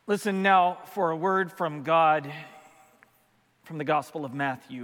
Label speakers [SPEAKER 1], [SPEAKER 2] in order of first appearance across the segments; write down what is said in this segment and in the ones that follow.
[SPEAKER 1] Listen now for a word from God from the Gospel of Matthew.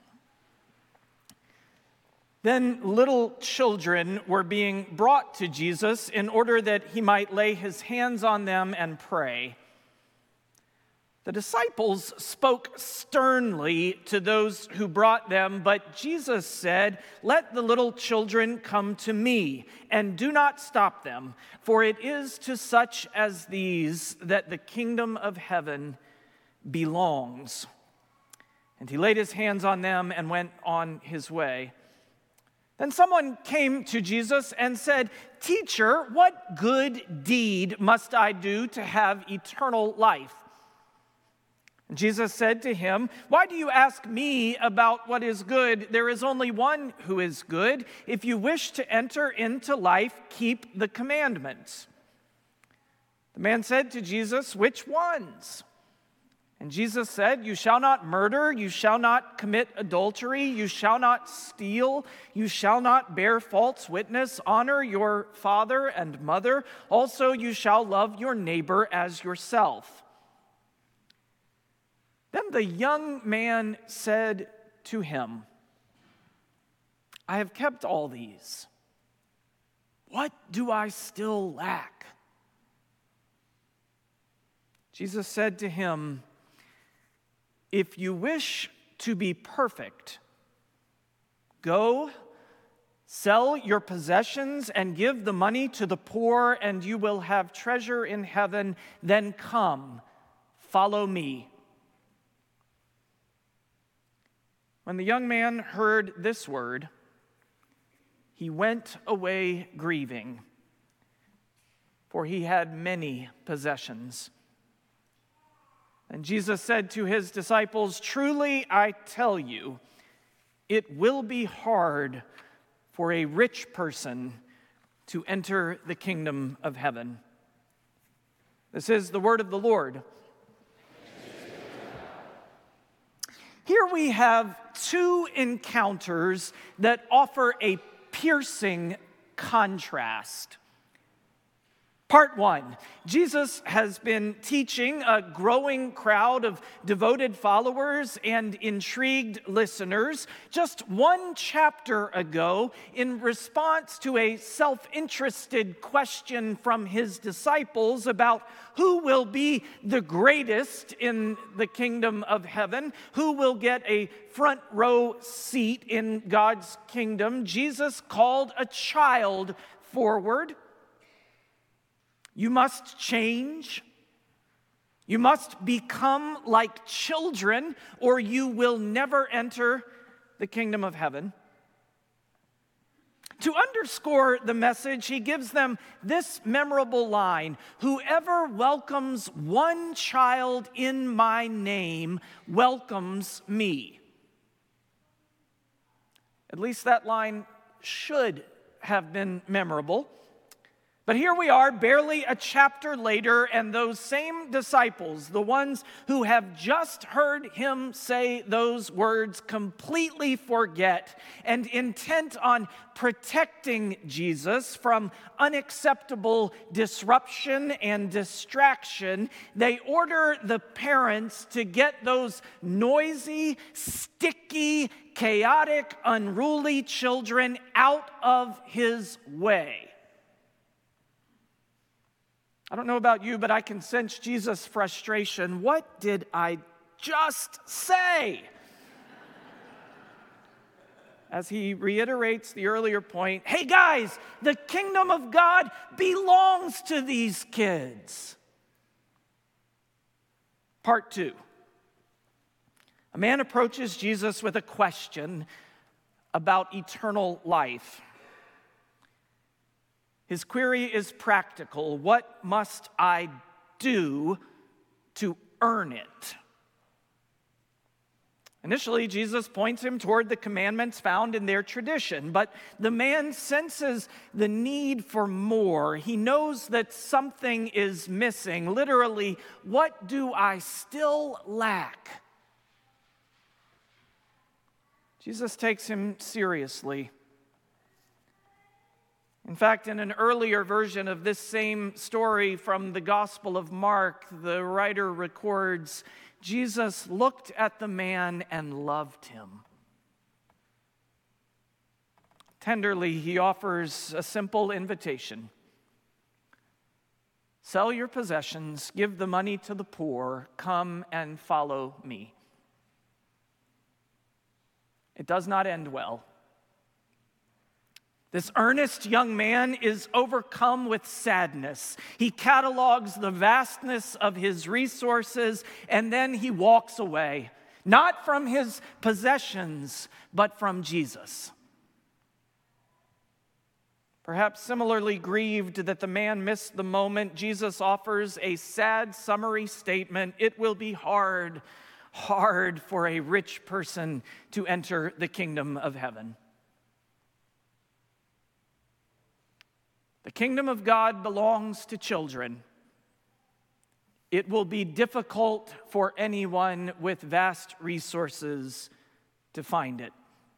[SPEAKER 1] Then little children were being brought to Jesus in order that he might lay his hands on them and pray. The disciples spoke sternly to those who brought them, but Jesus said, "Let the little children come to me, and do not stop them, for it is to such as these that the kingdom of heaven belongs." And he laid his hands on them and went on his way. Then someone came to Jesus and said, "Teacher, what good deed must I do to have eternal life?" And Jesus said to him, "Why do you ask me about what is good? There is only one who is good. If you wish to enter into life, keep the commandments." The man said to Jesus, "Which ones?" And Jesus said, "You shall not murder, you shall not commit adultery, you shall not steal, you shall not bear false witness, honor your father and mother. Also, you shall love your neighbor as yourself." Then the young man said to him, "I have kept all these. What do I still lack?" Jesus said to him, "If you wish to be perfect, go, sell your possessions and give the money to the poor, and you will have treasure in heaven. Then come, follow me." When the young man heard this word, he went away grieving, for he had many possessions. And Jesus said to his disciples, "Truly I tell you, it will be hard for a rich person to enter the kingdom of heaven." This is the word of the Lord. Here we have two encounters that offer a piercing contrast. Part one, Jesus has been teaching a growing crowd of devoted followers and intrigued listeners just one chapter ago in response to a self-interested question from his disciples about who will be the greatest in the kingdom of heaven, who will get a front row seat in God's kingdom. Jesus called a child forward. You must change. You must become like children, or you will never enter the kingdom of heaven. To underscore the message, he gives them this memorable line: "Whoever welcomes one child in my name welcomes me." At least that line should have been memorable. But here we are, barely a chapter later, and those same disciples, the ones who have just heard him say those words, completely forget, and intent on protecting Jesus from unacceptable disruption and distraction, they order the parents to get those noisy, sticky, chaotic, unruly children out of his way. I don't know about you, but I can sense Jesus' frustration. What did I just say? As he reiterates the earlier point, hey guys, the kingdom of God belongs to these kids. Part two. A man approaches Jesus with a question about eternal life. His query is practical. What must I do to earn it? Initially, Jesus points him toward the commandments found in their tradition, but the man senses the need for more. He knows that something is missing. Literally, what do I still lack? Jesus takes him seriously. In fact, in an earlier version of this same story from the Gospel of Mark, the writer records, Jesus looked at the man and loved him. Tenderly, he offers a simple invitation. Sell your possessions, give the money to the poor, come and follow me. It does not end well. This earnest young man is overcome with sadness. He catalogs the vastness of his resources, and then he walks away, not from his possessions, but from Jesus. Perhaps similarly grieved that the man missed the moment, Jesus offers a sad summary statement. It will be hard for a rich person to enter the kingdom of heaven. The kingdom of God belongs to children. It will be difficult for anyone with vast resources to find it.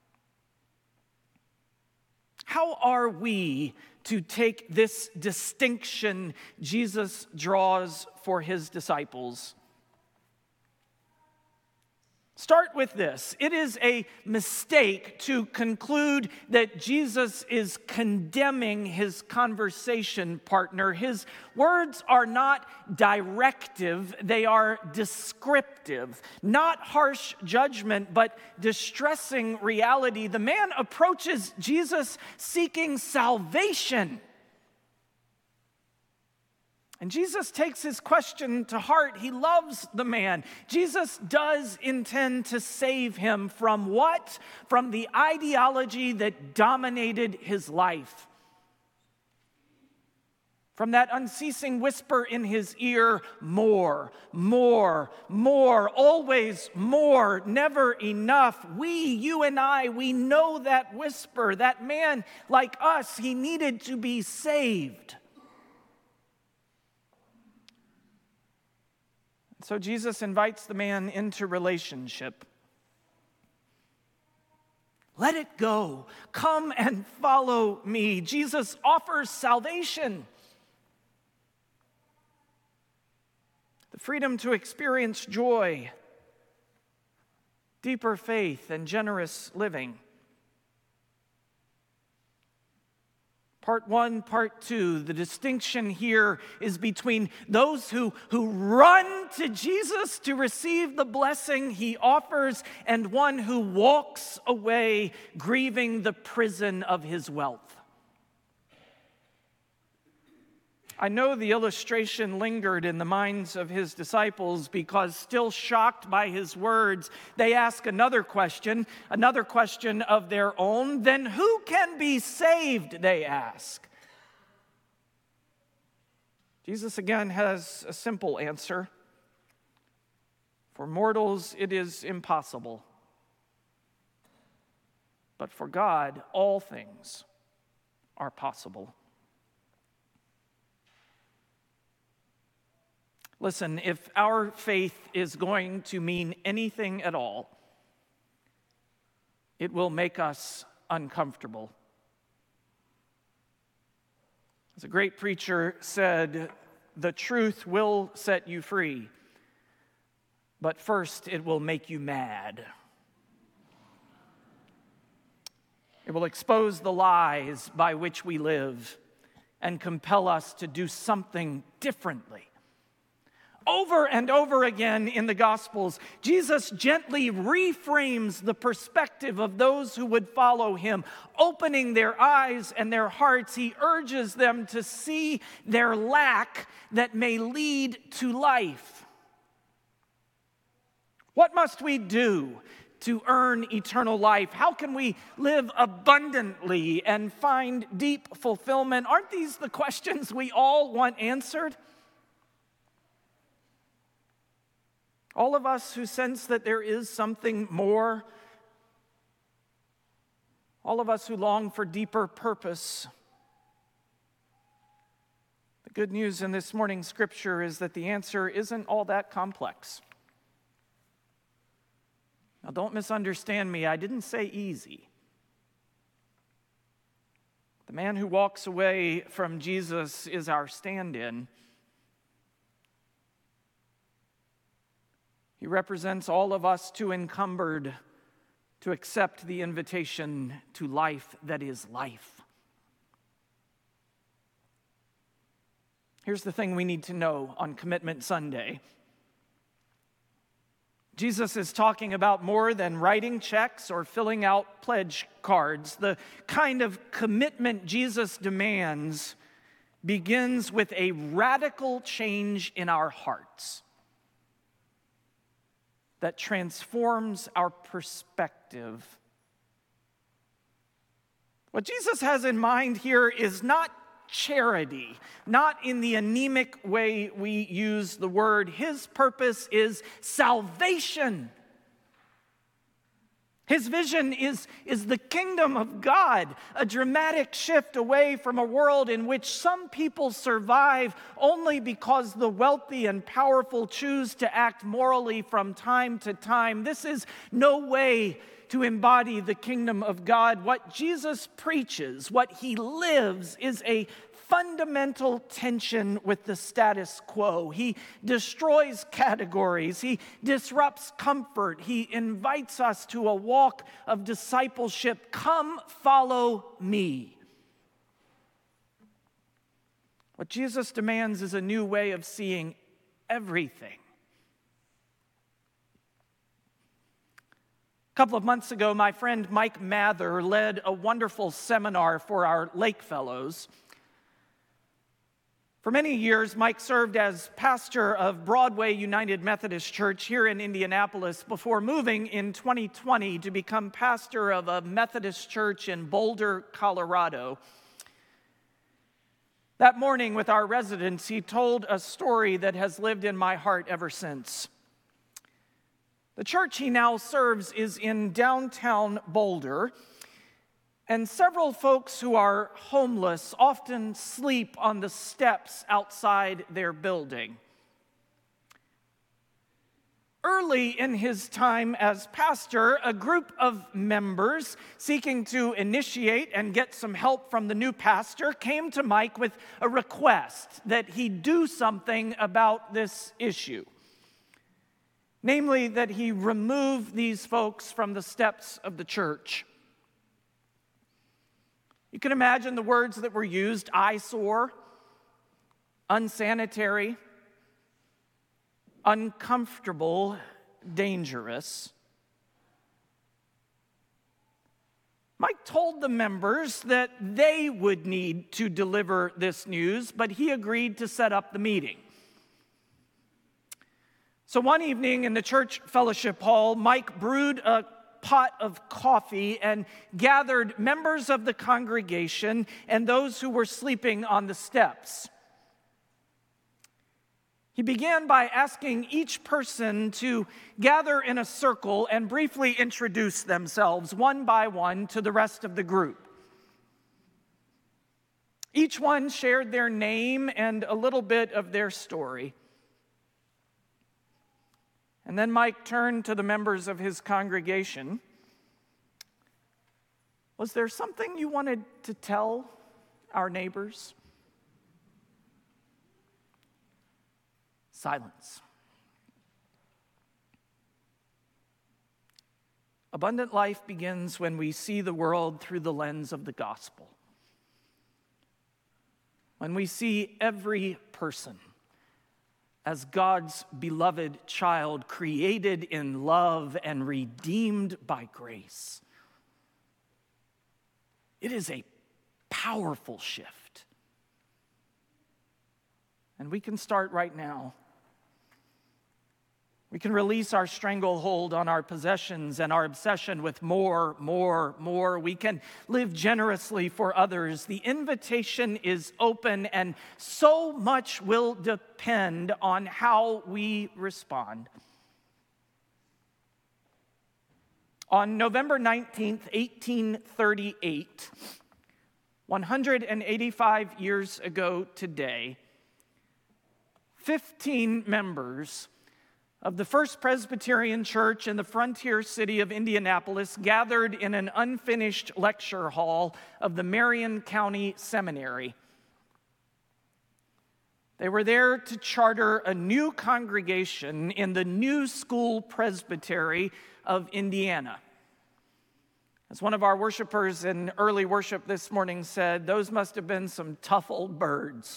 [SPEAKER 1] How are we to take this distinction Jesus draws for his disciples? Start with this. It is a mistake to conclude that Jesus is condemning his conversation partner. His words are not directive, they are descriptive. Not harsh judgment, but distressing reality. The man approaches Jesus seeking salvation. And Jesus takes his question to heart. He loves the man. Jesus does intend to save him from what? From the ideology that dominated his life. From that unceasing whisper in his ear, more, more, more, always more, never enough. You and I, we know that whisper. That man, like us, he needed to be saved. So Jesus invites the man into relationship. Let it go. Come and follow me. Jesus offers salvation. The freedom to experience joy, deeper faith, and generous living. Part 1, Part 2, the distinction here is between those who run to Jesus to receive the blessing he offers and one who walks away grieving the prison of his wealth. I know the illustration lingered in the minds of his disciples because, still shocked by his words, they ask another question of their own. Then who can be saved, they ask. Jesus again has a simple answer. For mortals it is impossible, but for God all things are possible. Listen, if our faith is going to mean anything at all, it will make us uncomfortable. As a great preacher said, the truth will set you free, but first it will make you mad. It will expose the lies by which we live and compel us to do something differently. Over and over again in the Gospels, Jesus gently reframes the perspective of those who would follow him. Opening their eyes and their hearts, he urges them to see their lack that may lead to life. What must we do to earn eternal life? How can we live abundantly and find deep fulfillment? Aren't these the questions we all want answered? All of us who sense that there is something more, all of us who long for deeper purpose. The good news in this morning's scripture is that the answer isn't all that complex. Now, don't misunderstand me. I didn't say easy. The The man who walks away from Jesus is our stand-in. He represents all of us too encumbered to accept the invitation to life that is life. Here's the thing we need to know on Commitment Sunday. Jesus is talking about more than writing checks or filling out pledge cards. The kind of commitment Jesus demands begins with a radical change in our hearts that transforms our perspective. What Jesus has in mind here is not charity, not in the anemic way we use the word. His purpose is salvation. His vision is the kingdom of God, a dramatic shift away from a world in which some people survive only because the wealthy and powerful choose to act morally from time to time. This is no way to embody the kingdom of God. What Jesus preaches, what he lives, is a fundamental tension with the status quo. He destroys categories. He disrupts comfort. He invites us to a walk of discipleship. Come, follow me. What Jesus demands is a new way of seeing everything. A couple of months ago, my friend Mike Mather led a wonderful seminar for our Lake Fellows. For many years, Mike served as pastor of Broadway United Methodist Church here in Indianapolis before moving in 2020 to become pastor of a Methodist church in Boulder, Colorado. That morning with our residents, he told a story that has lived in my heart ever since. The church he now serves is in downtown Boulder, and several folks who are homeless often sleep on the steps outside their building. Early in his time as pastor, a group of members seeking to initiate and get some help from the new pastor came to Mike with a request that he do something about this issue. Namely, that he remove these folks from the steps of the church. You can imagine the words that were used: eyesore, unsanitary, uncomfortable, dangerous. Mike told the members that they would need to deliver this news, but he agreed to set up the meeting. So one evening in the church fellowship hall, Mike brewed a pot of coffee and gathered members of the congregation and those who were sleeping on the steps. He began by asking each person to gather in a circle and briefly introduce themselves one by one to the rest of the group. Each one shared their name and a little bit of their story. And then Mike turned to the members of his congregation. Was there something you wanted to tell our neighbors? Silence. Abundant life begins when we see the world through the lens of the gospel. When we see every person as God's beloved child, created in love and redeemed by grace. It is a powerful shift. And we can start right now. We can release our stranglehold on our possessions and our obsession with more. We can live generously for others. The invitation is open, and so much will depend on how we respond. On November 19th, 1838, 185 years ago today, 15 members of the First Presbyterian Church in the frontier city of Indianapolis gathered in an unfinished lecture hall of the Marion County Seminary. They were there to charter a new congregation in the New School Presbytery of Indiana. As one of our worshipers in early worship this morning said, those must have been some tough old birds.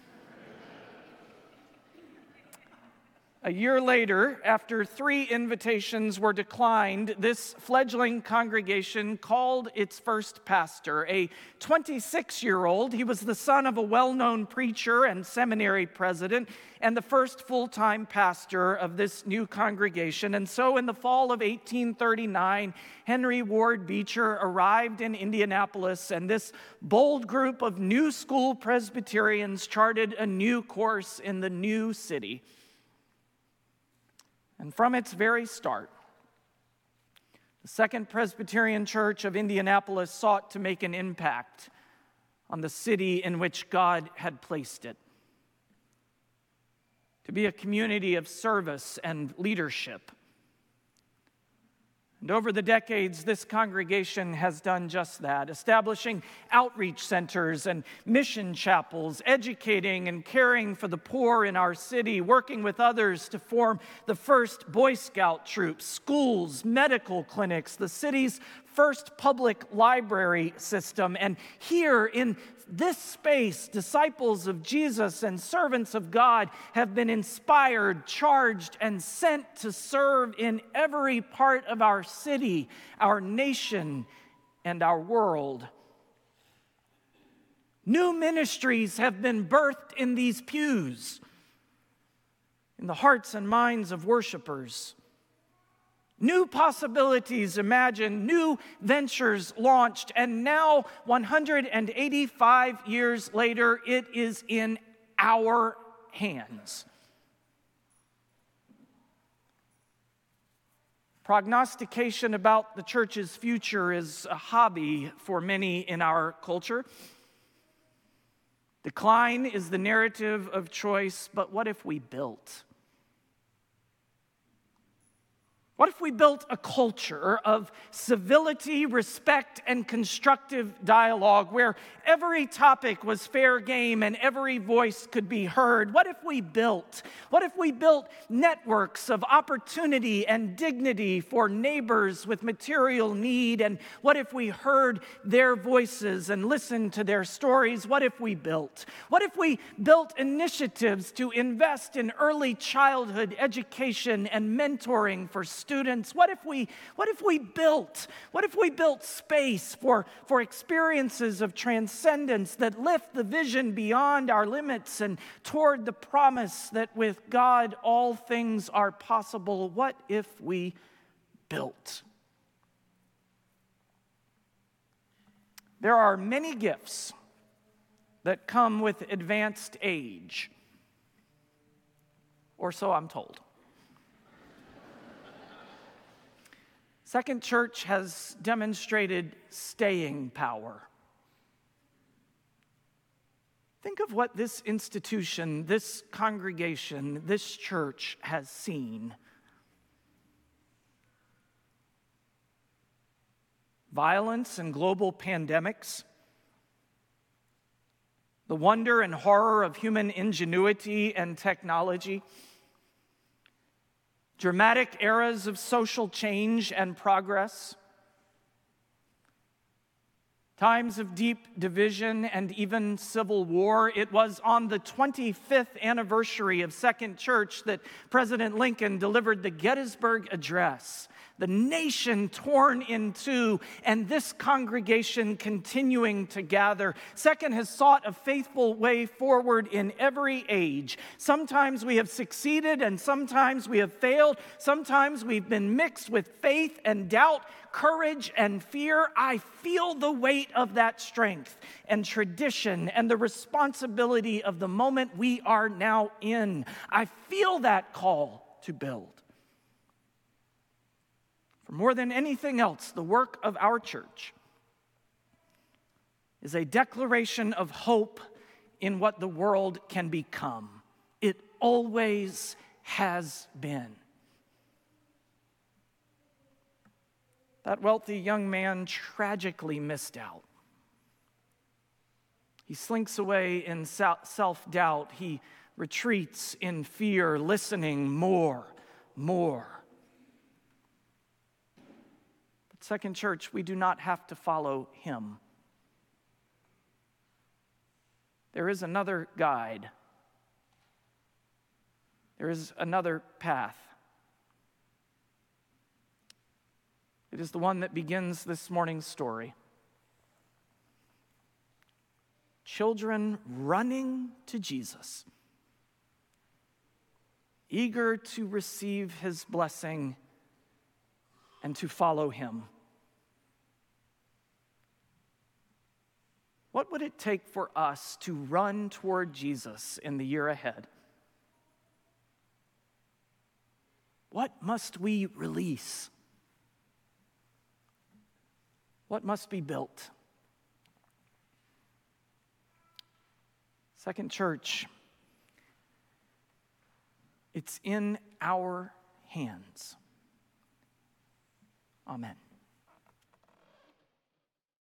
[SPEAKER 1] A year later, after 3 invitations were declined, this fledgling congregation called its first pastor, a 26-year-old. He was the son of a well-known preacher and seminary president, and the first full-time pastor of this new congregation. And so in the fall of 1839, Henry Ward Beecher arrived in Indianapolis, and this bold group of New School Presbyterians charted a new course in the new city. And from its very start, the Second Presbyterian Church of Indianapolis sought to make an impact on the city in which God had placed it, to be a community of service and leadership. And over the decades, this congregation has done just that, establishing outreach centers and mission chapels, educating and caring for the poor in our city, working with others to form the first Boy Scout troops, schools, medical clinics, the city's first public library system. And here in this space, disciples of Jesus and servants of God have been inspired, charged, and sent to serve in every part of our city, our nation, and our world. New ministries have been birthed in these pews, in the hearts and minds of worshipers. New possibilities imagined, new ventures launched, and now, 185 years later, it is in our hands. Prognostication about the church's future is a hobby for many in our culture. Decline is the narrative of choice, but what if we built? What if we built a culture of civility, respect, and constructive dialogue where every topic was fair game and every voice could be heard? What if we built networks of opportunity and dignity for neighbors with material need? And what if we heard their voices and listened to their stories? What if we built initiatives to invest in early childhood education and mentoring for students? What if we built space for experiences of transcendence that lift the vision beyond our limits and toward the promise that with God all things are possible? What if we built? There are many gifts that come with advanced age, or so I'm told. Second Church has demonstrated staying power. Think of what this institution, this congregation, this church has seen. Violence and global pandemics, the wonder and horror of human ingenuity and technology, dramatic eras of social change and progress, times of deep division and even civil war. It was on the 25th anniversary of Second Church that President Lincoln delivered the Gettysburg Address, the nation torn in two, and this congregation continuing to gather. Second has sought a faithful way forward in every age. Sometimes we have succeeded and sometimes we have failed. Sometimes we've been mixed with faith and doubt, courage and fear. I feel the weight of that strength and tradition and the responsibility of the moment we are now in. I feel that call to build. For more than anything else, the work of our church is a declaration of hope in what the world can become. It always has been. That wealthy young man tragically missed out. He slinks away in self-doubt. He retreats in fear, listening more. But Second Church, we do not have to follow him. There is another guide. There is another path. It is the one that begins this morning's story. Children running to Jesus, eager to receive his blessing and to follow him. What would it take for us to run toward Jesus in the year ahead? What must we release? What must be built? Second Church, it's in our hands. Amen.